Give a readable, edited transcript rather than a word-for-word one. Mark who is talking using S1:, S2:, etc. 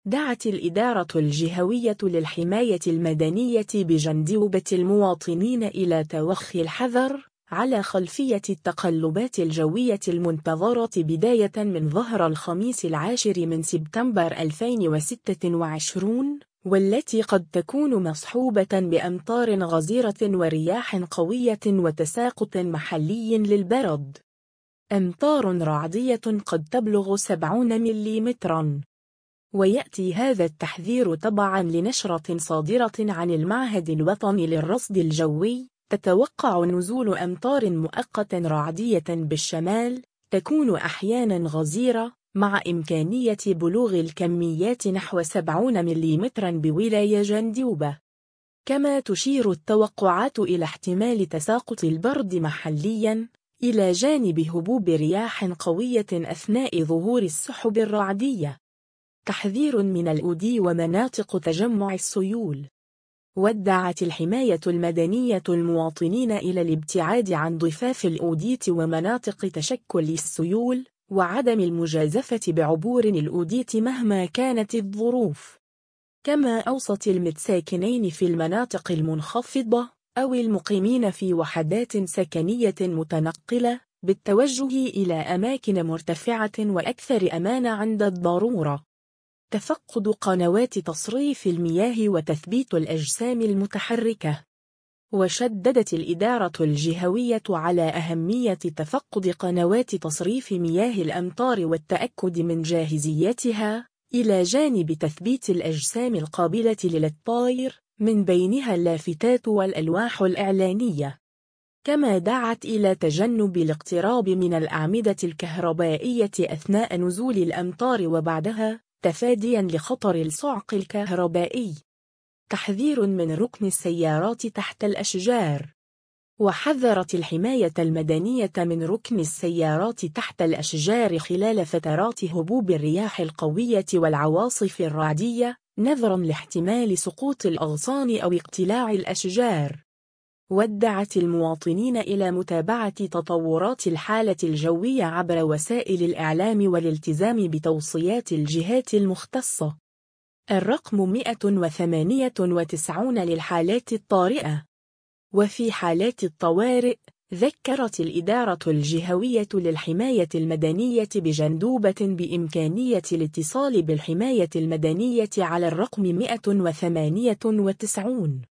S1: دعت الإدارة الجهوية للحماية المدنية بجندوبة المواطنين إلى توخي الحذر على خلفية التقلبات الجوية المنتظرة بداية من ظهر الخميس 10 سبتمبر 2026، والتي قد تكون مصحوبة بأمطار غزيرة ورياح قوية وتساقط محلي للبرد. أمطار رعدية قد تبلغ 70 مليمتراً. ويأتي هذا التحذير تبعاً لنشرة صادرة عن المعهد الوطني للرصد الجوي، تتوقع نزول أمطار مؤقتة رعدية بالشمال، تكون أحياناً غزيرة، مع إمكانية بلوغ الكميات نحو 70 مليمتراً بولاية جندوبة. كما تشير التوقعات إلى احتمال تساقط البرد محلياً، إلى جانب هبوب رياح قوية أثناء ظهور السحب الرعدية. تحذير من الأودي ومناطق تجمع السيول. ودعت الحماية المدنية المواطنين إلى الابتعاد عن ضفاف الأودية ومناطق تشكل السيول، وعدم المجازفة بعبور الأودية مهما كانت الظروف. كما أوصت المتساكنين في المناطق المنخفضة أو المقيمين في وحدات سكنية متنقلة بالتوجه إلى أماكن مرتفعة وأكثر أمان عند الضرورة. تفقد قنوات تصريف المياه وتثبيت الأجسام المتحركة. وشددت الإدارة الجهوية على أهمية تفقد قنوات تصريف مياه الأمطار والتأكد من جاهزيتها، إلى جانب تثبيت الأجسام القابلة للتطاير، من بينها اللافتات والألواح الإعلانية. كما دعت إلى تجنب الاقتراب من الأعمدة الكهربائية أثناء نزول الأمطار وبعدها، تفادياً لخطر الصعق الكهربائي. تحذير من ركن السيارات تحت الأشجار. وحذرت الحماية المدنية من ركن السيارات تحت الأشجار خلال فترات هبوب الرياح القوية والعواصف الرعدية، نظراً لاحتمال سقوط الأغصان أو اقتلاع الأشجار. ودعت المواطنين إلى متابعة تطورات الحالة الجوية عبر وسائل الإعلام والالتزام بتوصيات الجهات المختصة. الرقم 198 للحالات الطارئة. وفي حالات الطوارئ، ذكرت الإدارة الجهوية للحماية المدنية بجندوبة بإمكانية الاتصال بالحماية المدنية على الرقم 198.